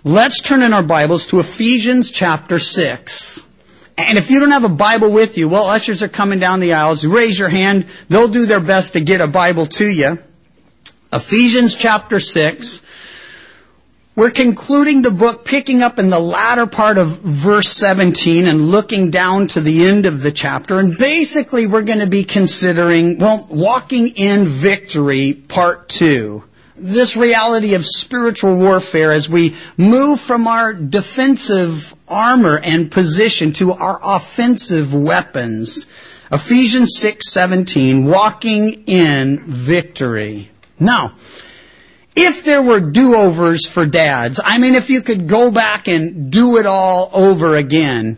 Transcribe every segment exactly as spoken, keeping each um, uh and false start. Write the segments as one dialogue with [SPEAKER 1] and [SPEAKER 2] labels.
[SPEAKER 1] Let's turn in our Bibles to Ephesians chapter six. And if you don't have a Bible with you, well, ushers are coming down the aisles. Raise your hand. They'll do their best to get a Bible to you. Ephesians chapter six. We're concluding the book, picking up in the latter part of verse seventeen and looking down to the end of the chapter. And basically we're going to be considering, well, walking in victory, part two. This reality of spiritual warfare as we move from our defensive armor and position to our offensive weapons. Ephesians six seventeen, walking in victory. Now, if there were do-overs for dads, I mean, if you could go back and do it all over again,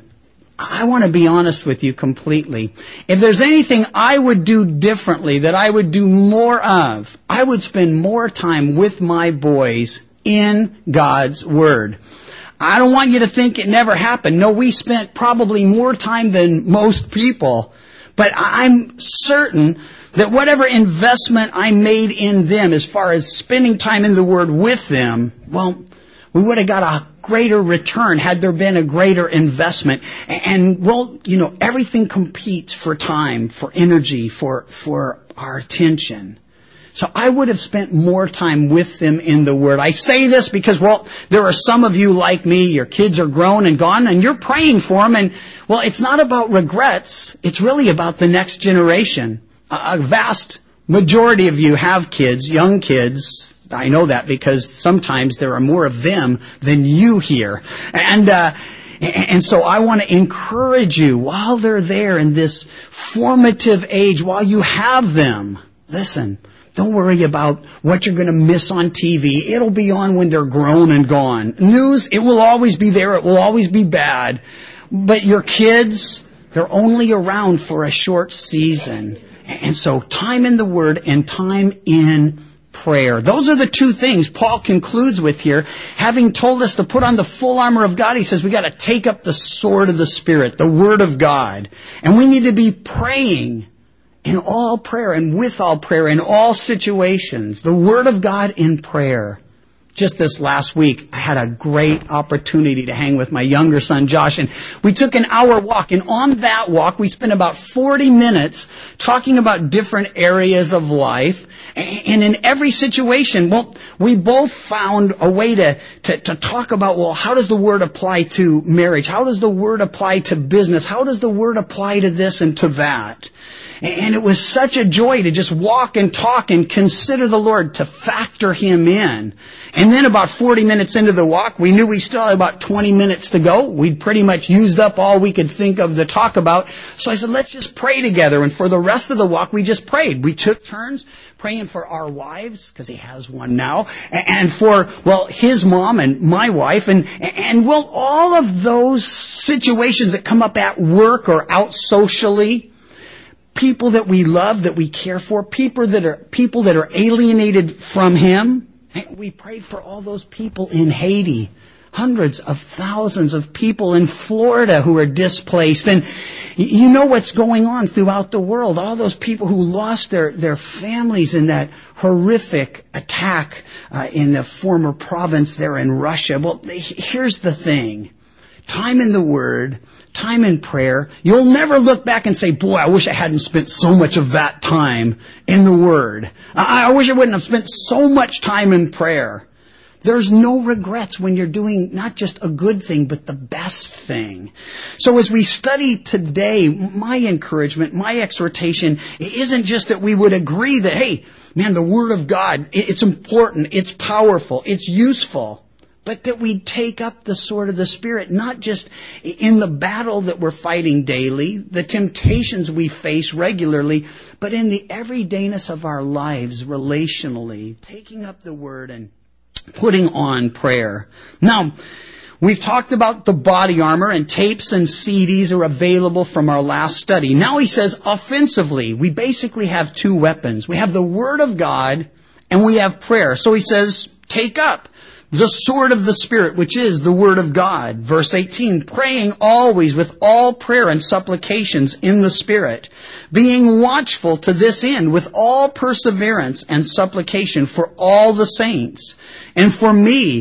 [SPEAKER 1] I want to be honest with you completely. If there's anything I would do differently, that I would do more of, I would spend more time with my boys in God's Word. I don't want you to think it never happened. No, we spent probably more time than most people. But I'm certain that whatever investment I made in them as far as spending time in the Word with them, well, we would have got a greater return had there been a greater investment. And, well, you know, everything competes for time, for energy, for, for our attention. So I would have spent more time with them in the Word. I say this because, well, there are some of you like me, your kids are grown and gone, and you're praying for them. And, well, it's not about regrets. It's really about the next generation. A vast majority of you have kids, young kids. I know that because sometimes there are more of them than you here. And, uh, and so I want to encourage you while they're there in this formative age, while you have them, listen, don't worry about what you're going to miss on T V. It'll be on when they're grown and gone. News, it will always be there. It will always be bad. But your kids, they're only around for a short season. And so time in the Word and time in prayer. Those are the two things Paul concludes with here. Having told us to put on the full armor of God, he says we got to take up the sword of the Spirit, the Word of God. And we need to be praying in all prayer and with all prayer in all situations. The Word of God in prayer. Just this last week, I had a great opportunity to hang with my younger son, Josh, and we took an hour walk. And on that walk, we spent about forty minutes talking about different areas of life. And in every situation, well, we both found a way to, to, to talk about, well, how does the Word apply to marriage? How does the Word apply to business? How does the Word apply to this and to that? And it was such a joy to just walk and talk and consider the Lord, to factor Him in. And then about forty minutes into the walk, we knew we still had about twenty minutes to go. We'd pretty much used up all we could think of to talk about. So I said, let's just pray together. And for the rest of the walk, we just prayed. We took turns praying for our wives, because he has one now, and for, well, his mom and my wife, and, and well, all of those situations that come up at work or out socially. People that we love, that we care for, people that are people that are alienated from Him. We prayed for all those people in Haiti, hundreds of thousands of people in Florida who are displaced. And you know what's going on throughout the world. All those people who lost their, their families in that horrific attack uh, in the former province there in Russia. Well, here's the thing. Time in the Word, time in prayer. You'll never look back and say, boy, I wish I hadn't spent so much of that time in the Word. I, I wish I wouldn't have spent so much time in prayer. There's no regrets when you're doing not just a good thing, but the best thing. So as we study today, my encouragement, my exhortation, it isn't just that we would agree that, hey, man, the Word of God, it's important, it's powerful, it's useful. But that we take up the sword of the Spirit, not just in the battle that we're fighting daily, the temptations we face regularly, but in the everydayness of our lives relationally, taking up the Word and putting on prayer. Now, we've talked about the body armor, and tapes and C Ds are available from our last study. Now he says offensively, we basically have two weapons. We have the Word of God and we have prayer. So he says, take up the sword of the Spirit, which is the Word of God. Verse eighteen, praying always with all prayer and supplications in the Spirit, being watchful to this end with all perseverance and supplication for all the saints, and for me,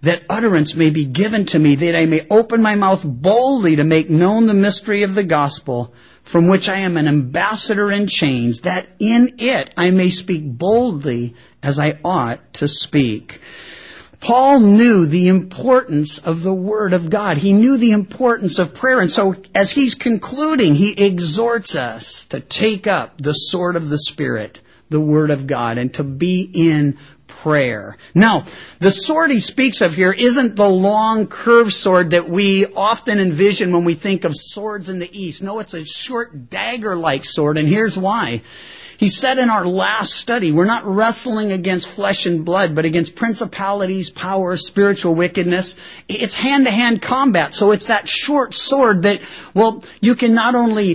[SPEAKER 1] that utterance may be given to me, that I may open my mouth boldly to make known the mystery of the gospel, from which I am an ambassador in chains, that in it I may speak boldly as I ought to speak. Paul knew the importance of the Word of God. He knew the importance of prayer. And so as he's concluding, he exhorts us to take up the sword of the Spirit, the Word of God, and to be in prayer. Now, the sword he speaks of here isn't the long curved sword that we often envision when we think of swords in the East. No, it's a short dagger-like sword, and here's why. He said in our last study, we're not wrestling against flesh and blood, but against principalities, powers, spiritual wickedness. It's hand-to-hand combat, so it's that short sword that, well, you can not only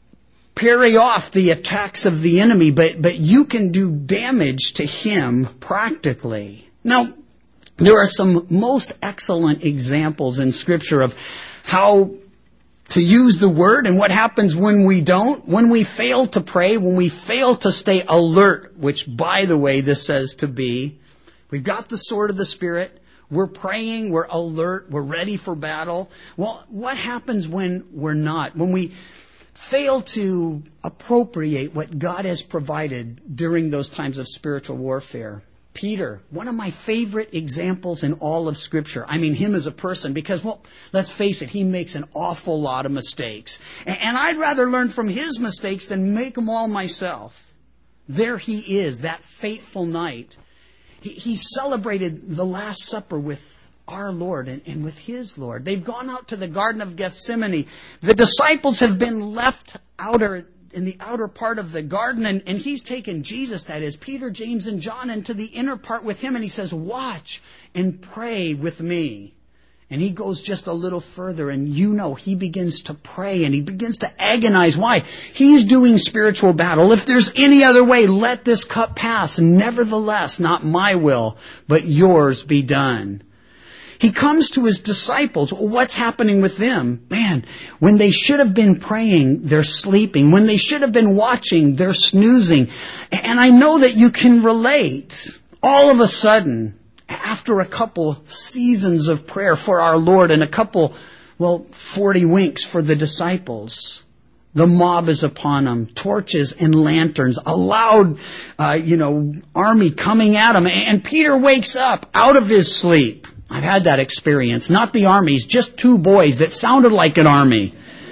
[SPEAKER 1] parry off the attacks of the enemy, but, but you can do damage to him practically. Now, there are some most excellent examples in Scripture of how to use the Word and what happens when we don't, when we fail to pray, when we fail to stay alert, which, by the way, this says to be. We've got the sword of the Spirit. We're praying. We're alert. We're ready for battle. Well, what happens when we're not? When we fail to appropriate what God has provided during those times of spiritual warfare. Peter, one of my favorite examples in all of Scripture. I mean, him as a person, because, well, let's face it, he makes an awful lot of mistakes. And I'd rather learn from his mistakes than make them all myself. There he is, that fateful night. He, he celebrated the Last Supper with our Lord and, and with his Lord. They've gone out to the Garden of Gethsemane. The disciples have been left outer in the outer part of the garden, and, and he's taken Jesus, that is, Peter, James, and John, into the inner part with him, and he says, watch and pray with me. And he goes just a little further, and you know, he begins to pray, and he begins to agonize. Why? He's doing spiritual battle. If there's any other way, let this cup pass. Nevertheless, not my will, but yours be done. He comes to his disciples. What's happening with them? Man, when they should have been praying, they're sleeping. When they should have been watching, they're snoozing. And I know that you can relate. All of a sudden, after a couple seasons of prayer for our Lord and a couple, well, forty winks for the disciples, the mob is upon them, torches and lanterns, a loud, uh, you know, army coming at them. And Peter wakes up out of his sleep. I've had that experience. Not the armies, just two boys that sounded like an army.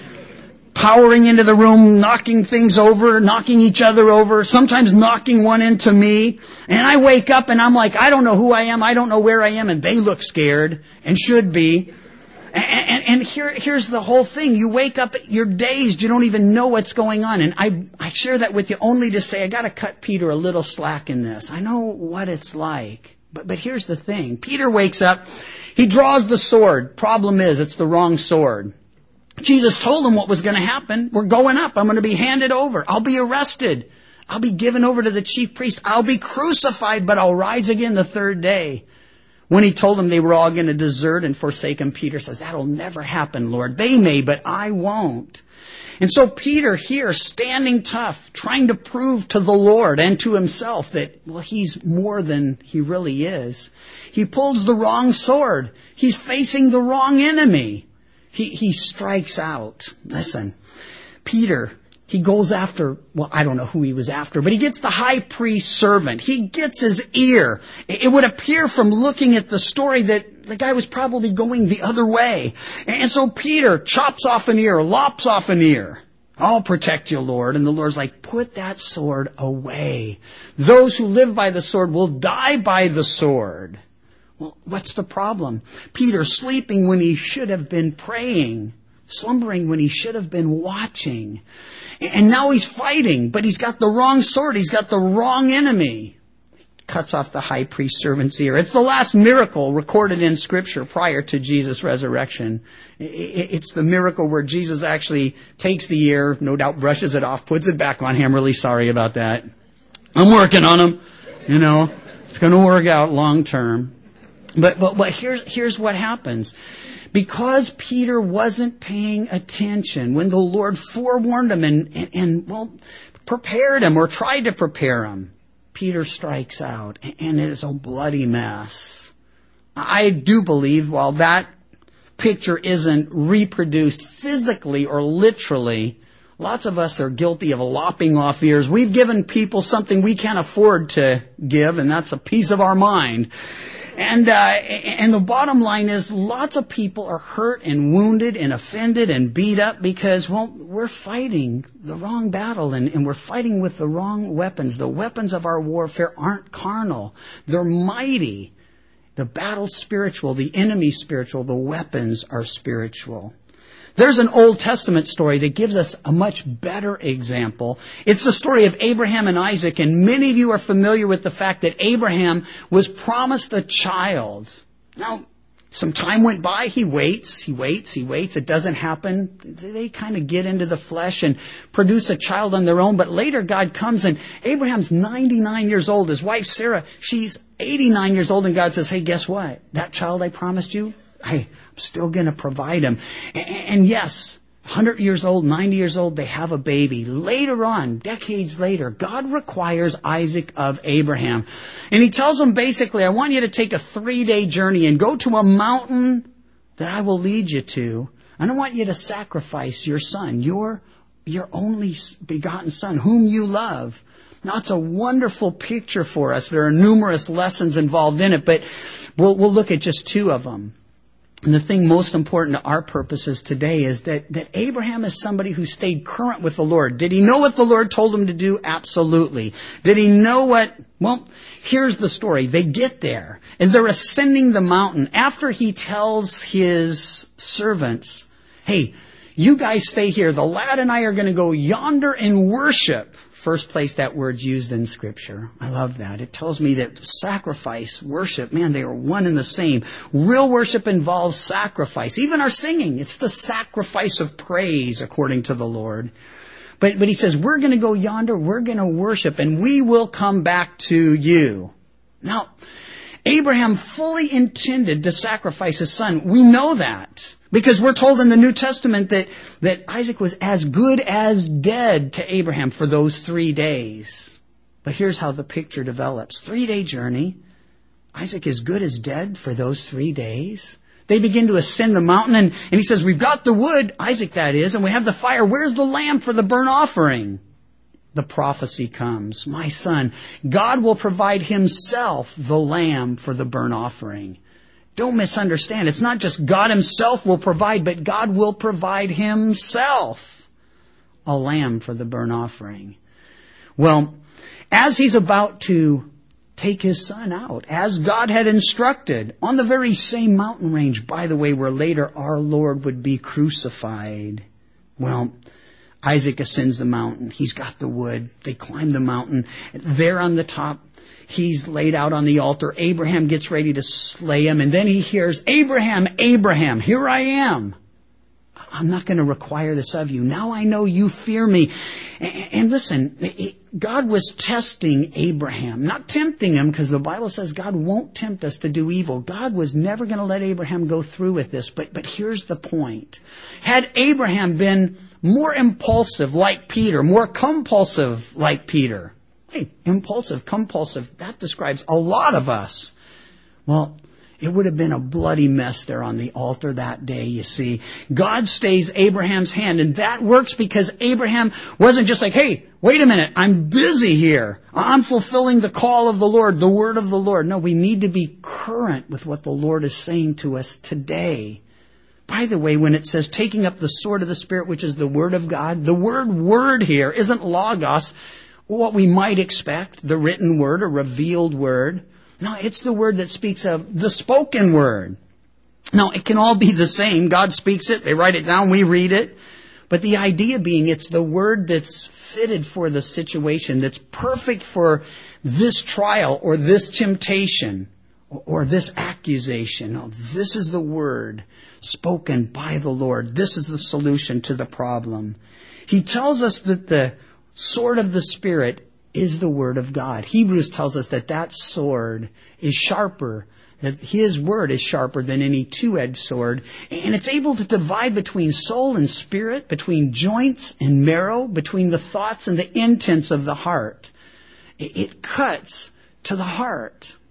[SPEAKER 1] Powering into the room, knocking things over, knocking each other over, sometimes knocking one into me. And I wake up and I'm like, I don't know who I am, I don't know where I am, and they look scared, and should be. And, and, and here, here's the whole thing. You wake up, you're dazed, you don't even know what's going on. And I, I share that with you only to say, I gotta cut Peter a little slack in this. I know what it's like. But, but here's the thing. Peter wakes up. He draws the sword. Problem is, it's the wrong sword. Jesus told him what was going to happen. We're going up. I'm going to be handed over. I'll be arrested. I'll be given over to the chief priest. I'll be crucified, but I'll rise again the third day. When he told them they were all going to desert and forsake him, Peter says, that'll never happen, Lord. They may, but I won't. And so Peter here, standing tough, trying to prove to the Lord and to himself that, well, he's more than he really is. He pulls the wrong sword. He's facing the wrong enemy. He, he strikes out. Listen, Peter, he goes after, well, I don't know who he was after, but he gets the high priest's servant. He gets his ear. It would appear from looking at the story that the guy was probably going the other way. And so Peter chops off an ear, lops off an ear. I'll protect you, Lord. And the Lord's like, put that sword away. Those who live by the sword will die by the sword. Well, what's the problem? Peter sleeping when he should have been praying, slumbering when he should have been watching. And now he's fighting, but he's got the wrong sword. He's got the wrong enemy. Cuts off the high priest's servant's ear. It's the last miracle recorded in Scripture prior to Jesus' resurrection. It's the miracle where Jesus actually takes the ear, no doubt brushes it off, puts it back on. Hey, I'm really sorry about that. I'm working on him. You know, it's going to work out long term. But, but, but here's, here's what happens. Because Peter wasn't paying attention when the Lord forewarned him and, and, and well, prepared him or tried to prepare him, Peter strikes out, and it is a bloody mess. I do believe while that picture isn't reproduced physically or literally, lots of us are guilty of lopping off ears. We've given people something we can't afford to give, and that's a piece of our mind. And uh, and the bottom line is lots of people are hurt and wounded and offended and beat up because, well, we're fighting the wrong battle and, and we're fighting with the wrong weapons. The weapons of our warfare aren't carnal. They're mighty. The battle's spiritual. The enemy's spiritual. The weapons are spiritual. There's an Old Testament story that gives us a much better example. It's the story of Abraham and Isaac, and many of you are familiar with the fact that Abraham was promised a child. Now, some time went by, he waits, he waits, he waits, it doesn't happen. They kind of get into the flesh and produce a child on their own, but later God comes and Abraham's ninety-nine years old. His wife Sarah, she's eighty-nine years old, and God says, hey, guess what? That child I promised you, hey, I'm still going to provide him. And yes, one hundred years old, ninety years old, they have a baby. Later on, decades later, God requires Isaac of Abraham. And he tells him basically, I want you to take a three-day journey and go to a mountain that I will lead you to. And I want you to sacrifice your son, your, your only begotten son, whom you love. Now, it's a wonderful picture for us. There are numerous lessons involved in it, but we'll, we'll look at just two of them. And the thing most important to our purposes today is that, that Abraham is somebody who stayed current with the Lord. Did he know what the Lord told him to do? Absolutely. Did he know what? Well, here's the story. They get there. As they're ascending the mountain, after he tells his servants, hey, you guys stay here. The lad and I are going to go yonder and worship. First place that word's used in Scripture. I love that. It tells me that sacrifice, worship, man, they are one and the same. Real worship involves sacrifice. Even our singing, it's the sacrifice of praise according to the Lord. But, but he says, we're going to go yonder, we're going to worship, and we will come back to you. Now, Abraham fully intended to sacrifice his son. We know that. Because we're told in the New Testament that, that Isaac was as good as dead to Abraham for those three days. But here's how the picture develops. Three-day journey. Isaac is good as dead for those three days. They begin to ascend the mountain, and, and he says, we've got the wood, Isaac that is, and we have the fire. Where's the lamb for the burnt offering? The prophecy comes. My son, God will provide himself the lamb for the burnt offering. Don't misunderstand. It's not just God himself will provide, but God will provide himself a lamb for the burnt offering. Well, as he's about to take his son out, as God had instructed, on the very same mountain range, by the way, where later our Lord would be crucified. Well, Isaac ascends the mountain. He's got the wood. They climb the mountain. There on the top, he's laid out on the altar. Abraham gets ready to slay him. And then he hears, Abraham, Abraham, here I am. I'm not going to require this of you. Now I know you fear me. And listen, God was testing Abraham, not tempting him, because the Bible says God won't tempt us to do evil. God was never going to let Abraham go through with this. But, but here's the point. Had Abraham been more impulsive like Peter, more compulsive like Peter, Hey, impulsive, compulsive, that describes a lot of us. Well, it would have been a bloody mess there on the altar that day, you see. God stays Abraham's hand, and that works because Abraham wasn't just like, hey, wait a minute, I'm busy here. I'm fulfilling the call of the Lord, the word of the Lord. No, we need to be current with what the Lord is saying to us today. By the way, when it says taking up the sword of the Spirit, which is the word of God, the word word here isn't logos, what we might expect, the written word, a revealed word. No, it's the word that speaks of the spoken word. Now, it can all be the same. God speaks it, they write it down, we read it. But the idea being it's the word that's fitted for the situation, that's perfect for this trial or this temptation or this accusation. No, this is the word spoken by the Lord. This is the solution to the problem. He tells us that the sword of the Spirit is the word of God. Hebrews tells us that that sword is sharper, that his word is sharper than any two-edged sword, and it's able to divide between soul and spirit, between joints and marrow, between the thoughts and the intents of the heart. It cuts to the heart.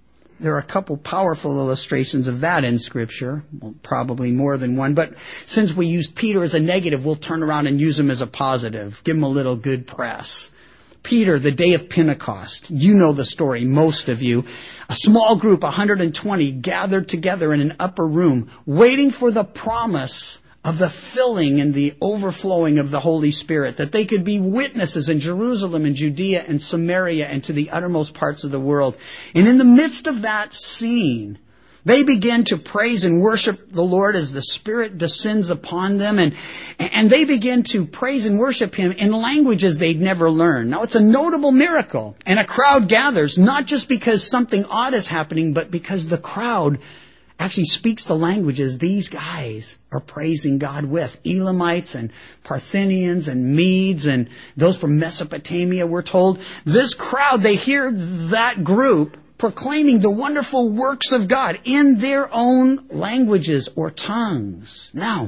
[SPEAKER 1] there are a couple powerful illustrations of that in Scripture. Well, probably more than one. But since we used Peter as a negative, we'll turn around and use him as a positive. Give him a little good press. Peter, the day of Pentecost. You know the story, most of you. A small group, one hundred twenty, gathered together in an upper room, waiting for the promise of the filling and the overflowing of the Holy Spirit, that they could be witnesses in Jerusalem and Judea and Samaria and to the uttermost parts of the world. And in the midst of that scene, they begin to praise and worship the Lord as the Spirit descends upon them. And, and they begin to praise and worship Him in languages they'd never learned. Now, it's a notable miracle. And a crowd gathers, not just because something odd is happening, but because the crowd actually speaks the languages these guys are praising God with. Elamites and Parthians and Medes and those from Mesopotamia, we're told. This crowd, they hear that group proclaiming the wonderful works of God in their own languages or tongues. Now,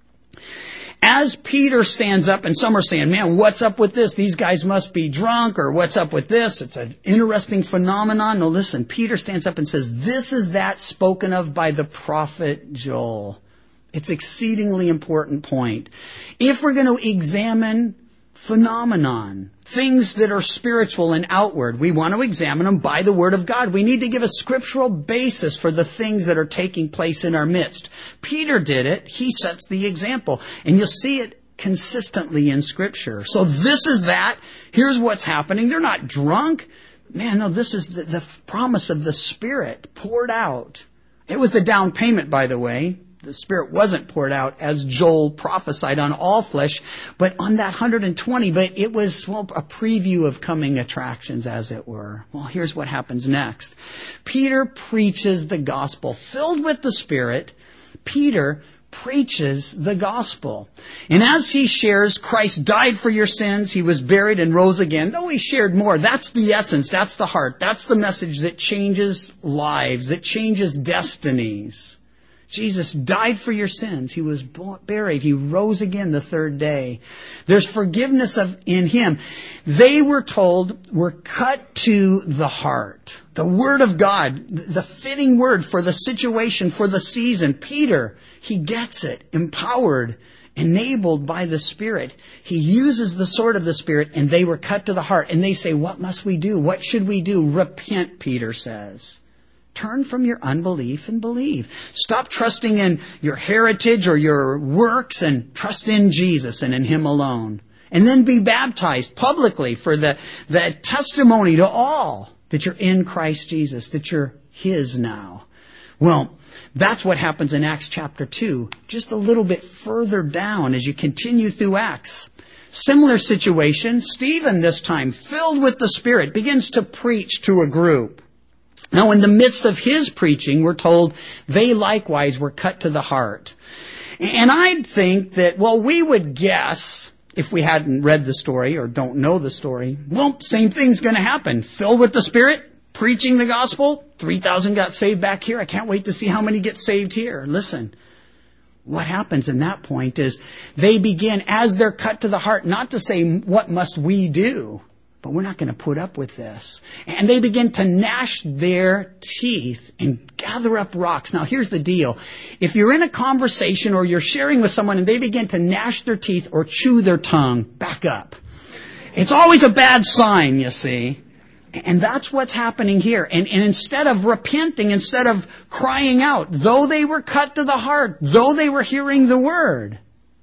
[SPEAKER 1] as Peter stands up, and some are saying, man, what's up with this? These guys must be drunk, or what's up with this? It's an interesting phenomenon. No, listen, Peter stands up and says, this is that spoken of by the prophet Joel. It's an exceedingly important point. If we're going to examine phenomenon, things that are spiritual and outward, we want to examine them by the Word of God. We need to give a scriptural basis for the things that are taking place in our midst. Peter did it. He sets the example. And you'll see it consistently in Scripture. So this is that. Here's what's happening. They're not drunk. Man, no, this is the, the promise of the Spirit poured out. It was the down payment, by the way. The Spirit wasn't poured out as Joel prophesied on all flesh, but on that one hundred twenty. But it was, well, a preview of coming attractions, as it were. Well, here's what happens next. Peter preaches the gospel. Filled with the Spirit, Peter preaches the gospel. And as he shares, Christ died for your sins, He was buried and rose again. Though he shared more, that's the essence, that's the heart, that's the message that changes lives, that changes destinies. Jesus died for your sins. He was buried. He rose again the third day. There's forgiveness of, in Him. They were told, were cut to the heart. The Word of God, the fitting word for the situation, for the season. Peter, he gets it, empowered, enabled by the Spirit. He uses the sword of the Spirit, and they were cut to the heart. And they say, what must we do? What should we do? Repent, Peter says. Turn from your unbelief and believe. Stop trusting in your heritage or your works and trust in Jesus and in Him alone. And then be baptized publicly for the, the testimony to all that you're in Christ Jesus, that you're His now. Well, that's what happens in Acts chapter two. Just a little bit further down as you continue through Acts. Similar situation. Stephen, this time, filled with the Spirit, begins to preach to a group. Now, in the midst of his preaching, we're told they likewise were cut to the heart. And I'd think that, well, we would guess, if we hadn't read the story or don't know the story, well, same thing's going to happen. Filled with the Spirit, preaching the gospel, three thousand got saved back here. I can't wait to see how many get saved here. Listen, what happens in that point is they begin, as they're cut to the heart, not to say, what must we do? But we're not going to put up with this. And they begin to gnash their teeth and gather up rocks. Now, here's the deal. If you're in a conversation or you're sharing with someone and they begin to gnash their teeth or chew their tongue, back up. It's always a bad sign, you see. And that's what's happening here. And, and instead of repenting, instead of crying out, though they were cut to the heart, though they were hearing the word,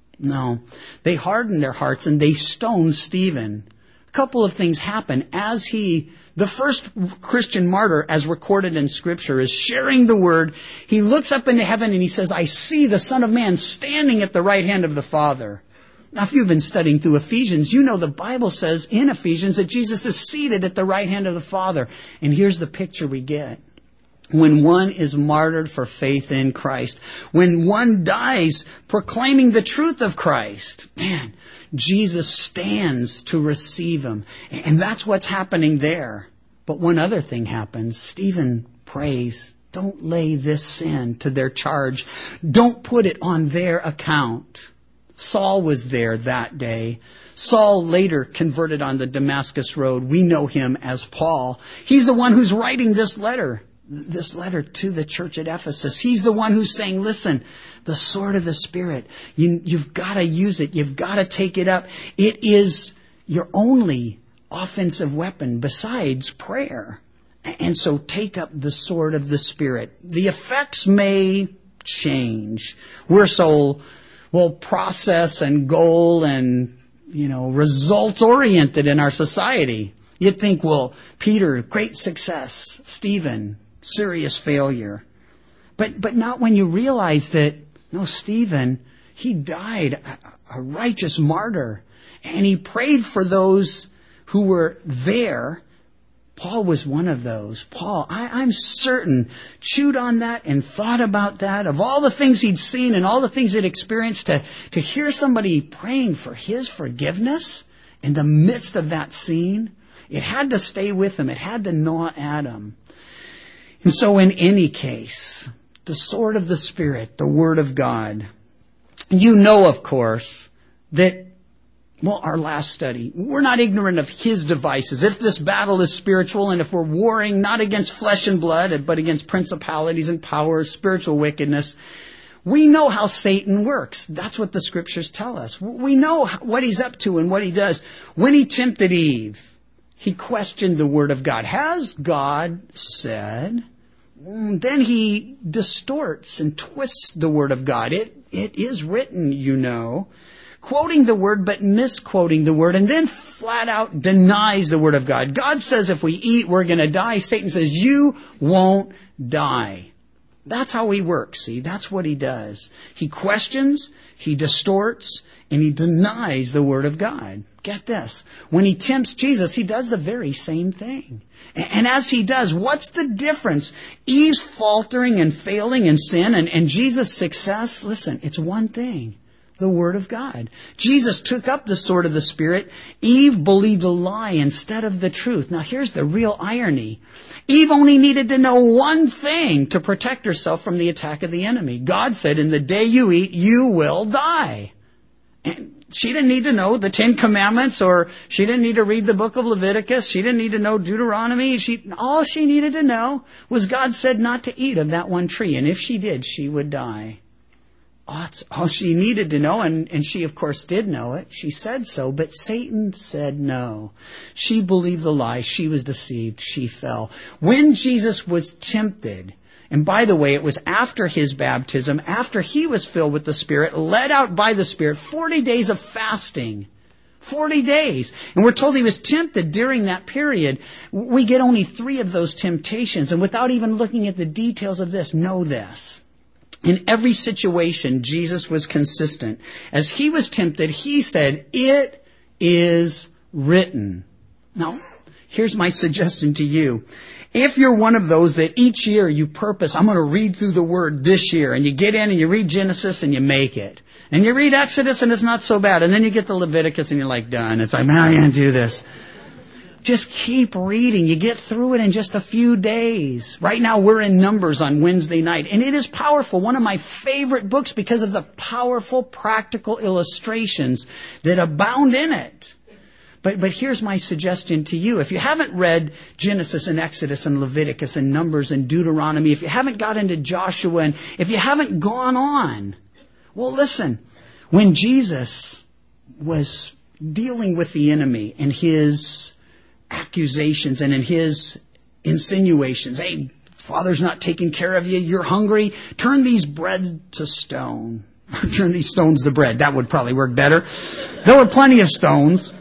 [SPEAKER 1] no, they hardened their hearts and they stoned Stephen. A couple of things happen as he, the first Christian martyr, as recorded in Scripture, is sharing the word. He looks up into heaven and he says, I see the Son of Man standing at the right hand of the Father. Now, if you've been studying through Ephesians, you know the Bible says in Ephesians that Jesus is seated at the right hand of the Father. And here's the picture we get. When one is martyred for faith in Christ, when one dies proclaiming the truth of Christ, man, Jesus stands to receive him. And that's what's happening there. But one other thing happens. Stephen prays, don't lay this sin to their charge. Don't put it on their account. Saul was there that day. Saul later converted on the Damascus road. We know him as Paul. He's the one who's writing this letter. this letter to the church at Ephesus. He's the one who's saying, listen, the sword of the Spirit, you, you've got to use it. You've got to take it up. It is your only offensive weapon besides prayer. And so take up the sword of the Spirit. The effects may change. We're so, well, process and goal and, you know, result-oriented in our society. You'd think, well, Peter, great success. Stephen, serious failure. But but not when you realize that, no, Stephen, he died a, a righteous martyr. And he prayed for those who were there. Paul was one of those. Paul, I, I'm certain, chewed on that and thought about that. Of all the things he'd seen and all the things he'd experienced, to, to hear somebody praying for his forgiveness in the midst of that scene, it had to stay with him. It had to gnaw at him. And so in any case, the sword of the Spirit, the Word of God. You know, of course, that, well, our last study, we're not ignorant of his devices. If this battle is spiritual and if we're warring not against flesh and blood, but against principalities and powers, spiritual wickedness, we know how Satan works. That's what the Scriptures tell us. We know what he's up to and what he does. When he tempted Eve, he questioned the Word of God. Has God said? Then he distorts and twists the Word of God. It, it is written, you know, quoting the Word but misquoting the Word, and then flat out denies the Word of God. God says if we eat, we're going to die. Satan says, you won't die. That's how he works, see? That's what he does. He questions, he distorts, and he denies the Word of God. Get this. When he tempts Jesus, he does the very same thing. And as he does, what's the difference? Eve's faltering and failing in sin and, and Jesus' success, listen, it's one thing. The Word of God. Jesus took up the sword of the Spirit. Eve believed a lie instead of the truth. Now here's the real irony. Eve only needed to know one thing to protect herself from the attack of the enemy. God said, in the day you eat, you will die. And she didn't need to know the Ten Commandments, or she didn't need to read the book of Leviticus. She didn't need to know Deuteronomy. She, all she needed to know was God said not to eat of that one tree. And if she did, she would die. Oh, that's all she needed to know. And, and she, of course, did know it. She said so. But Satan said no. She believed the lie. She was deceived. She fell. When Jesus was tempted, and by the way, it was after his baptism, after he was filled with the Spirit, led out by the Spirit, forty days of fasting. forty days. And we're told he was tempted during that period. We get only three of those temptations. And without even looking at the details of this, know this. In every situation, Jesus was consistent. As he was tempted, he said, it is written. Now, here's my suggestion to you. If you're one of those that each year you purpose, I'm going to read through the Word this year, and you get in and you read Genesis and you make it. And you read Exodus and it's not so bad. And then you get to Leviticus and you're like, done. It's like, man, I can't do this. Just keep reading. You get through it in just a few days. Right now we're in Numbers on Wednesday night. And it is powerful. One of my favorite books because of the powerful, practical illustrations that abound in it. But but here's my suggestion to you. If you haven't read Genesis and Exodus and Leviticus and Numbers and Deuteronomy, if you haven't got into Joshua, and if you haven't gone on, well, listen, when Jesus was dealing with the enemy and his accusations and in his insinuations, hey, Father's not taking care of you, you're hungry, turn these bread to stone. Turn these stones to bread. That would probably work better. There were plenty of stones.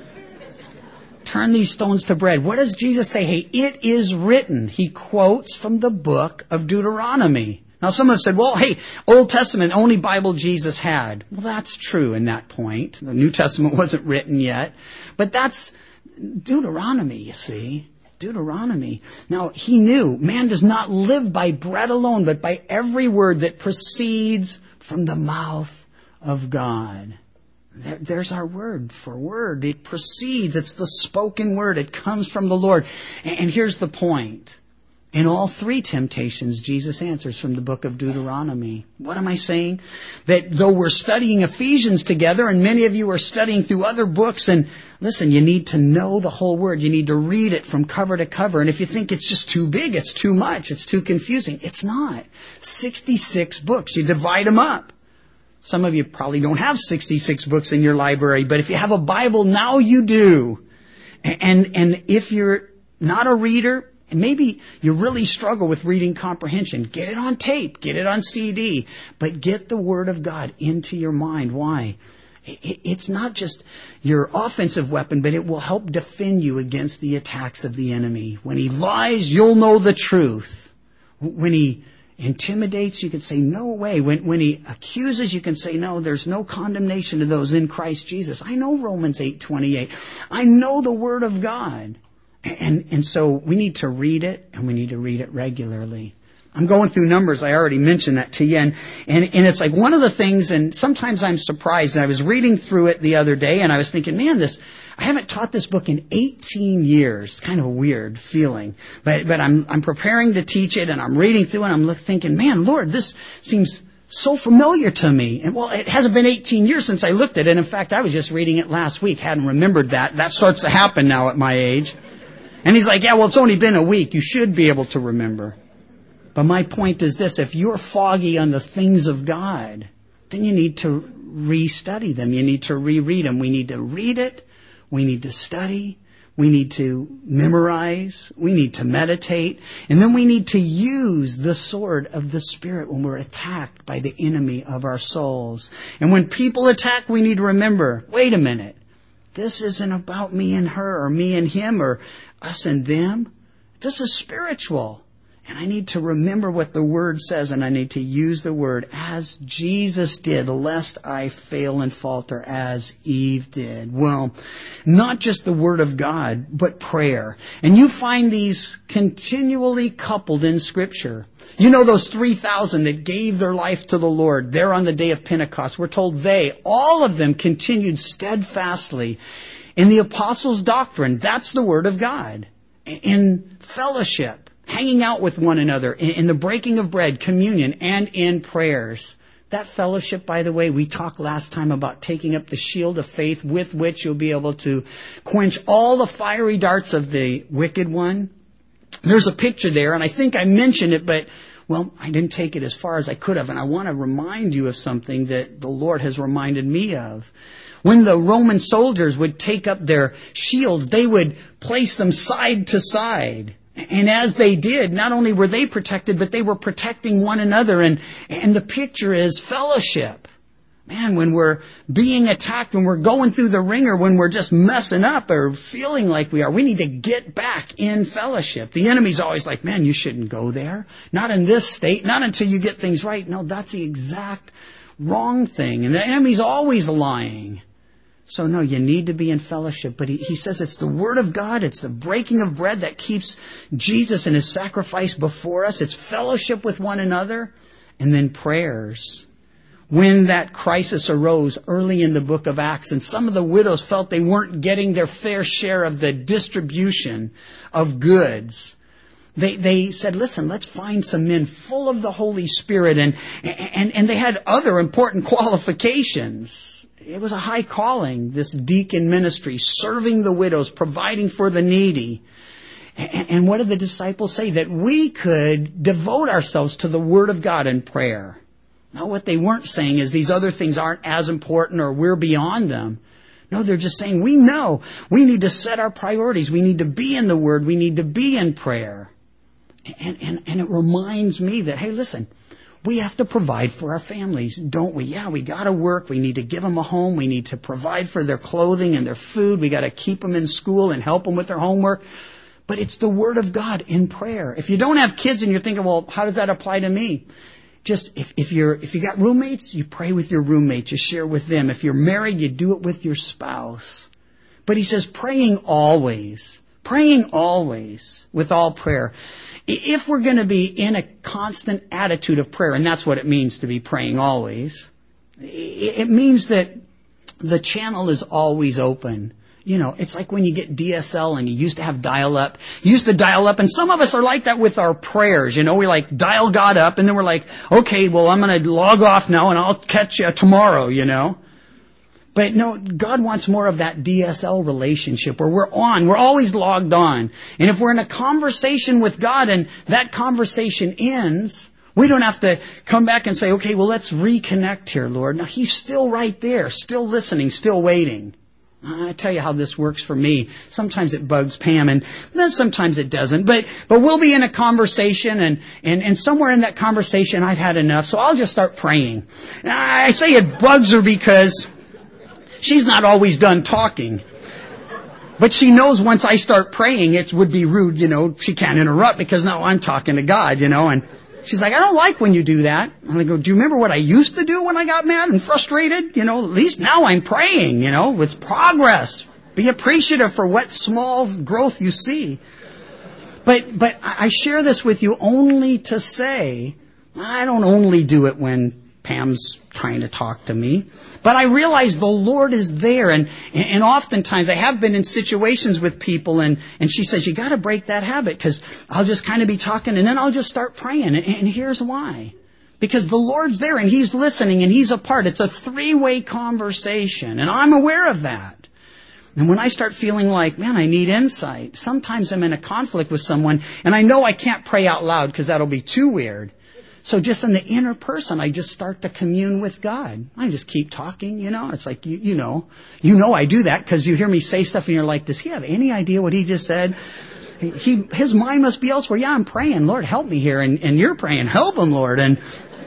[SPEAKER 1] Turn these stones to bread. What does Jesus say? Hey, it is written. He quotes from the book of Deuteronomy. Now, some have said, well, hey, Old Testament, only Bible Jesus had. Well, that's true in that point. The New Testament wasn't written yet. But that's Deuteronomy, you see. Deuteronomy. Now, he knew man does not live by bread alone, but by every word that proceeds from the mouth of God. There's our word for word. It proceeds. It's the spoken word. It comes from the Lord. And here's the point. In all three temptations, Jesus answers from the book of Deuteronomy. What am I saying? That though we're studying Ephesians together, and many of you are studying through other books, and listen, you need to know the whole word. You need to read it from cover to cover. And if you think it's just too big, it's too much, it's too confusing, it's not. sixty-six books. You divide them up. Some of you probably don't have sixty-six books in your library, but if you have a Bible, now you do. And, and if you're not a reader, and maybe you really struggle with reading comprehension, get it on tape, get it on C D, but get the Word of God into your mind. Why? It's not just your offensive weapon, but it will help defend you against the attacks of the enemy. When he lies, you'll know the truth. When he intimidates, you can say, no way. When, when he accuses, you can say, no, there's no condemnation to those in Christ Jesus. I know Romans eight twenty-eight. I know the Word of God. And, and so we need to read it, and we need to read it regularly. I'm going through Numbers. I already mentioned that to you. And, and, and it's like one of the things, and sometimes I'm surprised, and I was reading through it the other day, and I was thinking, man, this, I haven't taught this book in eighteen years. Kind of a weird feeling. But, but I'm, I'm preparing to teach it, and I'm reading through it, and I'm thinking, man, Lord, this seems so familiar to me. And well, it hasn't been eighteen years since I looked at it. In fact, I was just reading it last week. Hadn't remembered that. That starts to happen now at my age. And he's like, yeah, well, it's only been a week. You should be able to remember. But my point is this. If you're foggy on the things of God, then you need to re-study them. You need to reread them. We need to read it. We need to study. We need to memorize. We need to meditate. And then we need to use the sword of the Spirit when we're attacked by the enemy of our souls. And when people attack, we need to remember, wait a minute. This isn't about me and her, or me and him, or us and them. This is spiritual. And I need to remember what the Word says, and I need to use the Word as Jesus did, lest I fail and falter as Eve did. Well, not just the Word of God, but prayer. And you find these continually coupled in Scripture. You know those three thousand that gave their life to the Lord there on the day of Pentecost. We're told they, all of them, continued steadfastly in the apostles' doctrine. That's the Word of God. In fellowship, hanging out with one another, in the breaking of bread, communion, and in prayers. That fellowship, by the way, we talked last time about taking up the shield of faith with which you'll be able to quench all the fiery darts of the wicked one. There's a picture there, and I think I mentioned it, but, well, I didn't take it as far as I could have, and I want to remind you of something that the Lord has reminded me of. When the Roman soldiers would take up their shields, they would place them side to side. And as they did, not only were they protected, but they were protecting one another. And, and the picture is fellowship. Man, when we're being attacked, when we're going through the ringer, when we're just messing up or feeling like we are, we need to get back in fellowship. The enemy's always like, man, you shouldn't go there. Not in this state, not until you get things right. No, that's the exact wrong thing. And the enemy's always lying. So no, you need to be in fellowship. But he, he says it's the Word of God. It's the breaking of bread that keeps Jesus and His sacrifice before us. It's fellowship with one another. And then prayers. When that crisis arose early in the book of Acts, and some of the widows felt they weren't getting their fair share of the distribution of goods, They, they said, listen, let's find some men full of the Holy Spirit. And, and, and they had other important qualifications. It was a high calling, this deacon ministry, serving the widows, providing for the needy. And, and what did the disciples say? That we could devote ourselves to the Word of God in prayer. Now, what they weren't saying is these other things aren't as important or we're beyond them. No, they're just saying we know we need to set our priorities. We need to be in the Word. We need to be in prayer. And, and, and it reminds me that, hey, listen, we have to provide for our families, don't we? Yeah, we got to work. We need to give them a home. We need to provide for their clothing and their food. We got to keep them in school and help them with their homework. But it's the Word of God in prayer. If you don't have kids and you're thinking, well, how does that apply to me? Just if, if you're if you got roommates, you pray with your roommates. You share with them. If you're married, you do it with your spouse. But he says praying always. Praying always with all prayer. If we're going to be in a constant attitude of prayer, and that's what it means to be praying always, it means that the channel is always open. You know, it's like when you get D S L and you used to have dial-up. You used to dial up, and some of us are like that with our prayers. You know, we like dial God up, and then we're like, okay, well, I'm going to log off now, and I'll catch you tomorrow, you know. But no, God wants more of that D S L relationship where we're on. We're always logged on. And if we're in a conversation with God and that conversation ends, we don't have to come back and say, okay, well, let's reconnect here, Lord. Now, He's still right there, still listening, still waiting. I tell you how this works for me. Sometimes it bugs Pam, and then sometimes it doesn't. But but we'll be in a conversation, and, and, and somewhere in that conversation I've had enough, so I'll just start praying. I say it bugs her because she's not always done talking. But she knows once I start praying, it would be rude, you know, she can't interrupt because now I'm talking to God, you know, and she's like, I don't like when you do that. And I go, do you remember what I used to do when I got mad and frustrated? You know, at least now I'm praying, you know, it's progress. Be appreciative for what small growth you see. But, but I share this with you only to say, I don't only do it when Pam's trying to talk to me. But I realize the Lord is there. And, and oftentimes I have been in situations with people, and, and she says, you got to break that habit, because I'll just kind of be talking and then I'll just start praying. And, and here's why. Because the Lord's there and He's listening and He's a part. It's a three-way conversation. And I'm aware of that. And when I start feeling like, man, I need insight, sometimes I'm in a conflict with someone and I know I can't pray out loud because that'll be too weird. So just in the inner person, I just start to commune with God. I just keep talking, you know. It's like, you, you know, you know I do that because you hear me say stuff and you're like, does he have any idea what he just said? He, his mind must be elsewhere. Yeah, I'm praying, Lord, help me here. And, and you're praying, help him, Lord. And,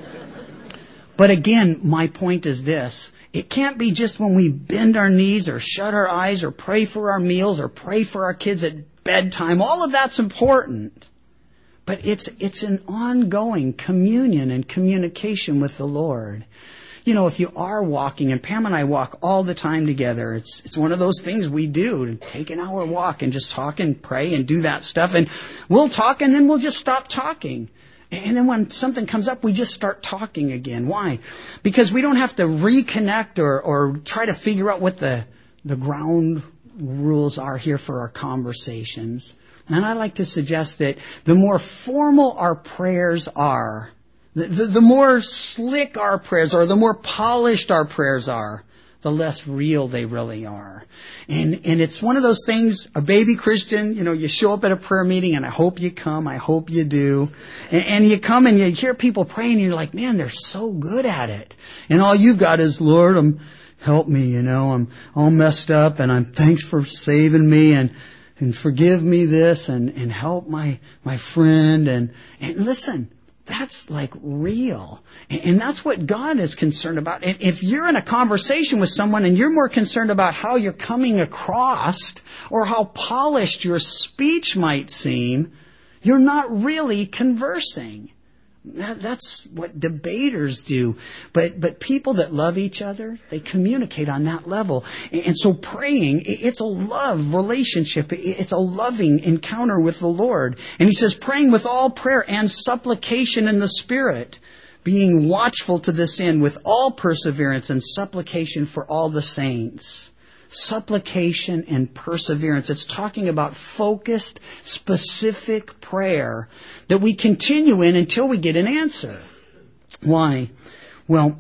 [SPEAKER 1] but again, my point is this. It can't be just when we bend our knees or shut our eyes or pray for our meals or pray for our kids at bedtime. All of that's important. But it's it's an ongoing communion and communication with the Lord. You know, if you are walking, and Pam and I walk all the time together, it's it's one of those things we do, to take an hour walk and just talk and pray and do that stuff. And we'll talk and then we'll just stop talking. And then when something comes up, we just start talking again. Why? Because we don't have to reconnect or, or try to figure out what the, the ground rules are here for our conversations. And I like to suggest that the more formal our prayers are, the, the, the more slick our prayers are, the more polished our prayers are, the less real they really are. And and it's one of those things, a baby Christian, you know, you show up at a prayer meeting, and I hope you come, I hope you do. And, and you come and you hear people praying, and you're like, man, they're so good at it. And all you've got is, Lord, um, help me, you know, I'm all messed up, and I'm thanks for saving me, and And forgive me this, and, and help my, my friend. And, and listen, that's like real. And, and that's what God is concerned about. And if you're in a conversation with someone and you're more concerned about how you're coming across or how polished your speech might seem, you're not really conversing. That, that's what debaters do. But but people that love each other, they communicate on that level. And, and so praying, it's a love relationship. It's a loving encounter with the Lord. And he says, praying with all prayer and supplication in the Spirit, being watchful to this end with all perseverance and supplication for all the saints. Supplication and perseverance. It's talking about focused, specific prayer that we continue in until we get an answer. Why? Well,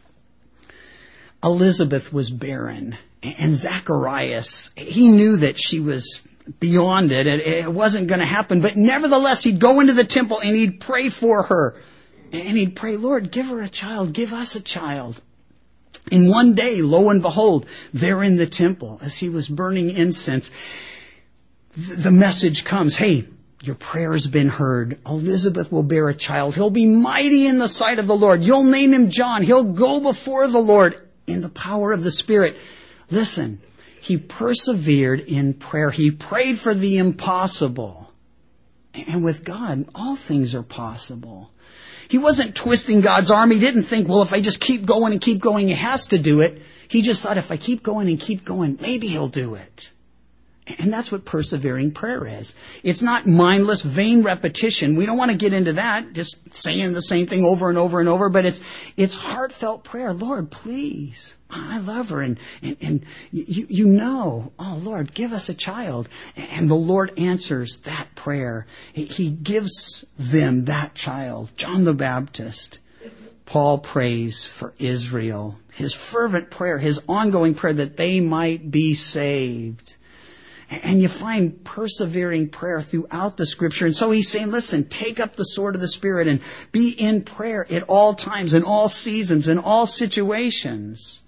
[SPEAKER 1] Elizabeth was barren, and Zacharias, he knew that she was beyond it. It wasn't going to happen, but nevertheless, he'd go into the temple and he'd pray for her. And he'd pray, Lord, give her a child, give us a child. And one day, lo and behold, there in the temple, as he was burning incense, the message comes, hey, your prayer has been heard. Elizabeth will bear a child. He'll be mighty in the sight of the Lord. You'll name him John. He'll go before the Lord in the power of the Spirit. Listen, he persevered in prayer. He prayed for the impossible. And with God, all things are possible. He wasn't twisting God's arm. He didn't think, well, if I just keep going and keep going, he has to do it. He just thought, if I keep going and keep going, maybe he'll do it. And that's what persevering prayer is. It's not mindless, vain repetition. We don't want to get into that, just saying the same thing over and over and over, but it's it's heartfelt prayer. Lord, please, I love her. And, and, and you, you know, oh, Lord, give us a child. And the Lord answers that prayer. He gives them that child, John the Baptist. Paul prays for Israel, his fervent prayer, his ongoing prayer that they might be saved. And you find persevering prayer throughout the Scripture. And so he's saying, listen, take up the sword of the Spirit and be in prayer at all times, in all seasons, in all situations.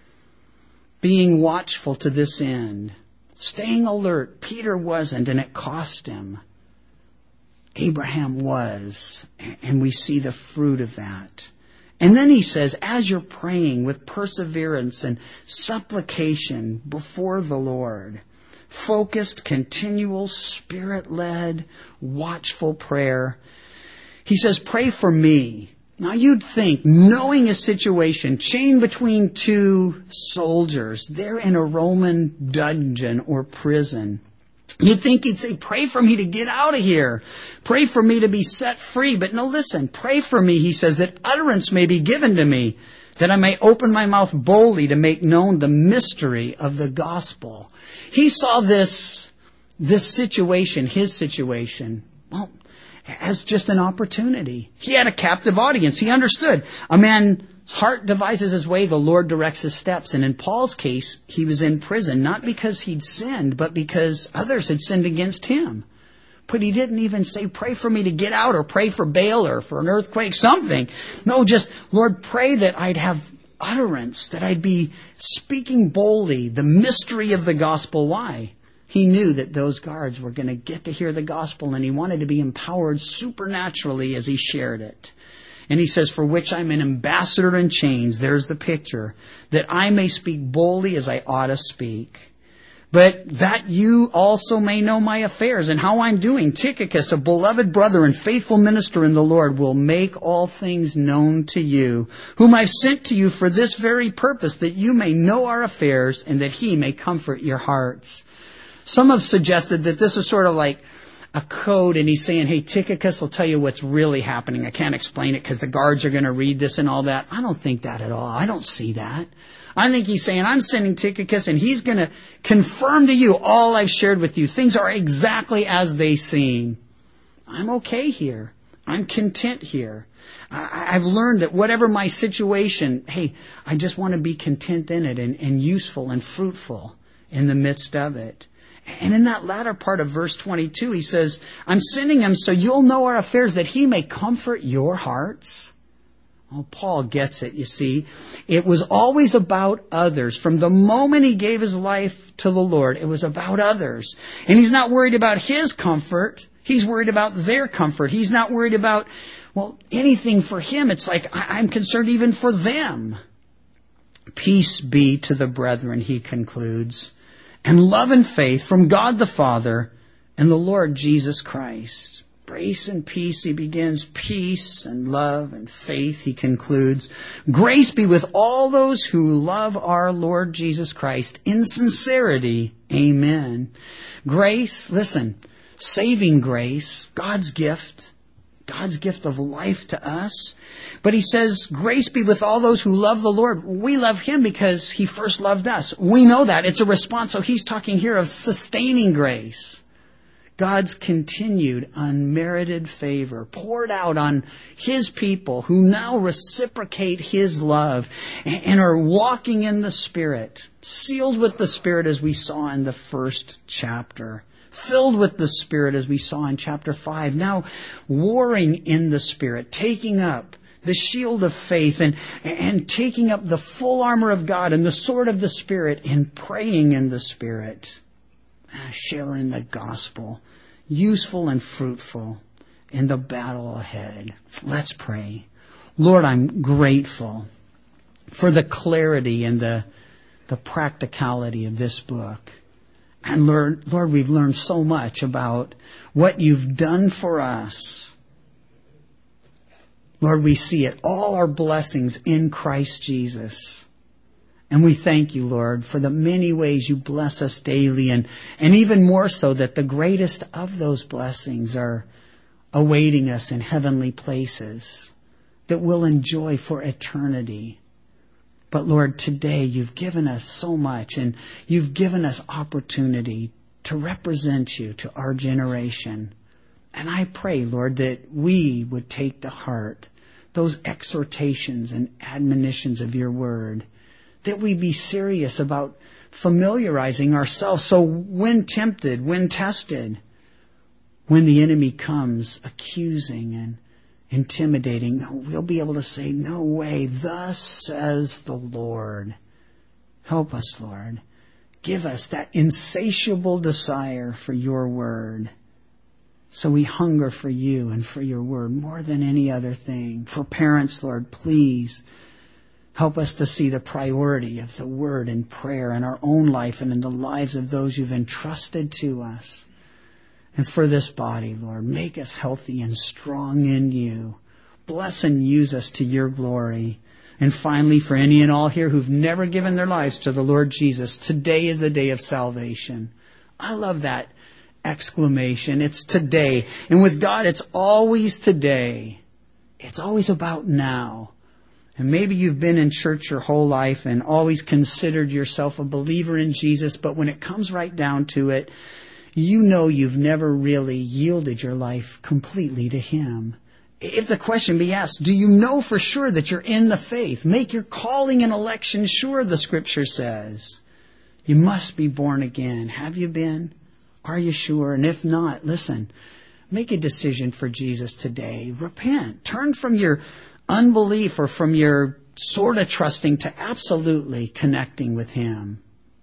[SPEAKER 1] Being watchful to this end. Staying alert. Peter wasn't, and it cost him. Abraham was, and we see the fruit of that. And then he says, as you're praying with perseverance and supplication before the Lord, focused, continual, Spirit-led, watchful prayer. He says, pray for me. Now you'd think, knowing his situation, chained between two soldiers, they're in a Roman dungeon or prison. You'd think he'd say, pray for me to get out of here. Pray for me to be set free. But no, listen, pray for me, he says, that utterance may be given to me, that I may open my mouth boldly to make known the mystery of the gospel. He saw this, this situation, his situation, well, as just an opportunity. He had a captive audience. He understood. A man's heart devises his way, the Lord directs his steps. And in Paul's case, he was in prison, not because he'd sinned, but because others had sinned against him. But he didn't even say, pray for me to get out, or pray for bail, or for an earthquake, something. No, just, Lord, pray that I'd have utterance, that I'd be speaking boldly, the mystery of the gospel. Why? He knew that those guards were going to get to hear the gospel, and he wanted to be empowered supernaturally as he shared it. And he says, for which I'm an ambassador in chains, there's the picture, that I may speak boldly as I ought to speak. But that you also may know my affairs and how I'm doing. Tychicus, a beloved brother and faithful minister in the Lord, will make all things known to you, whom I've sent to you for this very purpose, that you may know our affairs and that he may comfort your hearts. Some have suggested that this is sort of like a code, and he's saying, hey, Tychicus will tell you what's really happening. I can't explain it because the guards are going to read this and all that. I don't think that at all. I don't see that. I think he's saying, I'm sending Tychicus, and he's going to confirm to you all I've shared with you. Things are exactly as they seem. I'm okay here. I'm content here. I, I've learned that whatever my situation, hey, I just want to be content in it and, and useful and fruitful in the midst of it. And in that latter part of verse twenty-two, he says, I'm sending him so you'll know our affairs, that he may comfort your hearts. Oh, Paul gets it, you see. It was always about others. From the moment he gave his life to the Lord, it was about others. And he's not worried about his comfort. He's worried about their comfort. He's not worried about, well, anything for him. It's like, I'm concerned even for them. Peace be to the brethren, he concludes, and love and faith from God the Father and the Lord Jesus Christ. Grace and peace, he begins. Peace and love and faith, he concludes. Grace be with all those who love our Lord Jesus Christ in sincerity. Amen. Grace, listen, saving grace, God's gift, God's gift of life to us. But he says, grace be with all those who love the Lord. We love him because he first loved us. We know that. It's a response. So he's talking here of sustaining grace. God's continued unmerited favor poured out on his people who now reciprocate his love and are walking in the Spirit, sealed with the Spirit as we saw in the first chapter, filled with the Spirit as we saw in chapter five, now warring in the Spirit, taking up the shield of faith and, and taking up the full armor of God and the sword of the Spirit and praying in the Spirit, sharing the gospel, useful and fruitful in the battle ahead. Let's pray. Lord, I'm grateful for the clarity and the, the practicality of this book. And Lord, Lord, we've learned so much about what you've done for us. Lord, we see it, all our blessings in Christ Jesus. And we thank you, Lord, for the many ways you bless us daily, and, and even more so that the greatest of those blessings are awaiting us in heavenly places that we'll enjoy for eternity. But Lord, today you've given us so much, and you've given us opportunity to represent you to our generation. And I pray, Lord, that we would take to heart those exhortations and admonitions of your word, that we be serious about familiarizing ourselves so when tempted, when tested, when the enemy comes accusing and intimidating, we'll be able to say, no way, thus says the Lord. Help us, Lord. Give us that insatiable desire for your word. So we hunger for you and for your word more than any other thing. For parents, Lord, please help us to see the priority of the word and prayer in our own life and in the lives of those you've entrusted to us. And for this body, Lord, make us healthy and strong in you. Bless and use us to your glory. And finally, for any and all here who've never given their lives to the Lord Jesus, today is a day of salvation. I love that exclamation. It's today. And with God, it's always today. It's always about now. And maybe you've been in church your whole life and always considered yourself a believer in Jesus, but when it comes right down to it, you know you've never really yielded your life completely to Him. If the question be asked, do you know for sure that you're in the faith? Make your calling and election sure, the Scripture says. You must be born again. Have you been? Are you sure? And if not, listen, make a decision for Jesus today. Repent. Turn from your unbelief or from your sort of trusting to absolutely connecting with Him.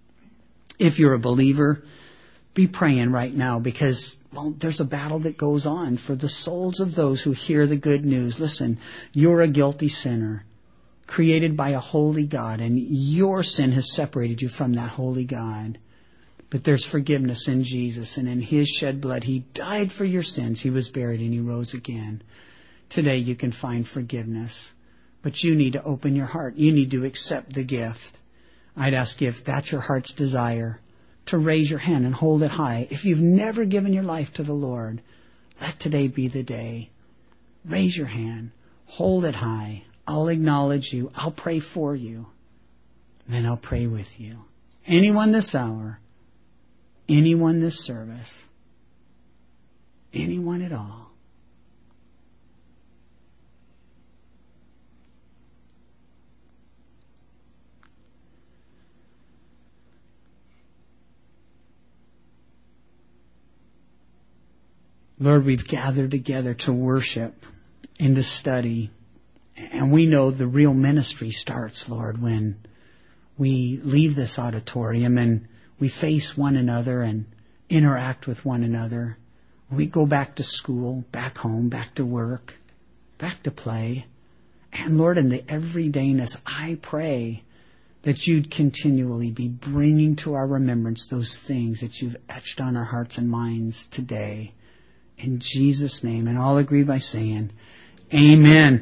[SPEAKER 1] If you're a believer, be praying right now because, well, there's a battle that goes on for the souls of those who hear the good news. Listen, you're a guilty sinner created by a holy God, and your sin has separated you from that holy God. But there's forgiveness in Jesus, and in His shed blood, He died for your sins. He was buried and He rose again. Today you can find forgiveness, but you need to open your heart. You need to accept the gift. I'd ask you, if that's your heart's desire, to raise your hand and hold it high. If you've never given your life to the Lord, let today be the day. Raise your hand. Hold it high. I'll acknowledge you. I'll pray for you. And then I'll pray with you. Anyone this hour, anyone this service, anyone at all. Lord, we've gathered together to worship and to study. And we know the real ministry starts, Lord, when we leave this auditorium and we face one another and interact with one another. We go back to school, back home, back to work, back to play. And Lord, in the everydayness, I pray that you'd continually be bringing to our remembrance those things that you've etched on our hearts and minds today. In Jesus' name, and all agree by saying, Amen.